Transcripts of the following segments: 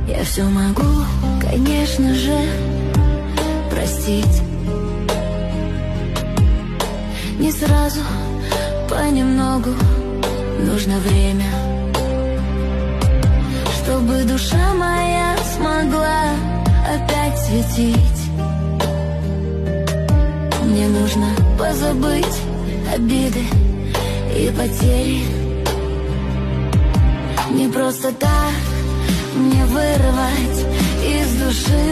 Я все могу, конечно же, простить. Не сразу, понемногу, нужно время, чтобы душа моя смогла опять светить. Мне нужно позабыть обиды и потери. Не просто так мне вырвать из души,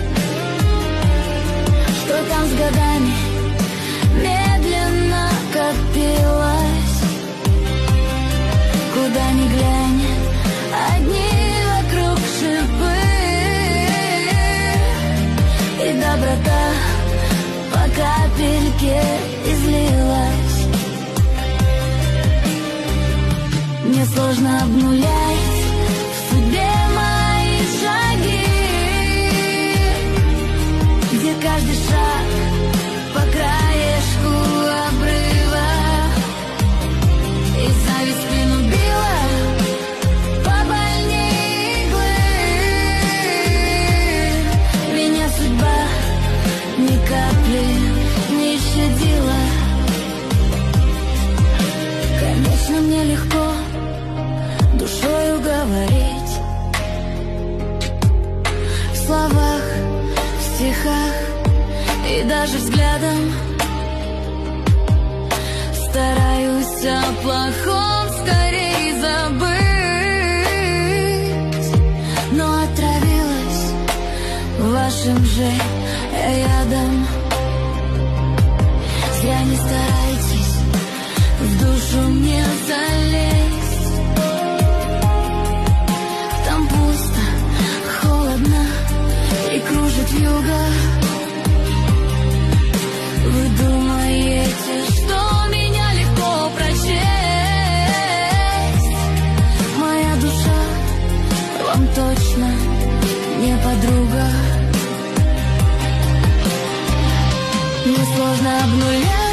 что там с годами медленно копилось. Куда ни глянь, одни вокруг шипы, и доброта по капельке излилась. Мне сложно обнулять в судьбе мои шаги, где каждый шаг по краешку обрыва, и зависть спину била побольнее иглы. Меня судьба ни капли не щадила. Конечно, мне легко душою говорить, в словах, в стихах и даже взглядом. Стараюсь о плохом скорее забыть, но отравилась вашим же ядом. Зря не старайтесь в душу мне залезть. Там пусто, холодно и кружит вьюга. Вы думаете, что меня легко прочесть? Моя душа вам точно не подруга. Мне сложно обнулять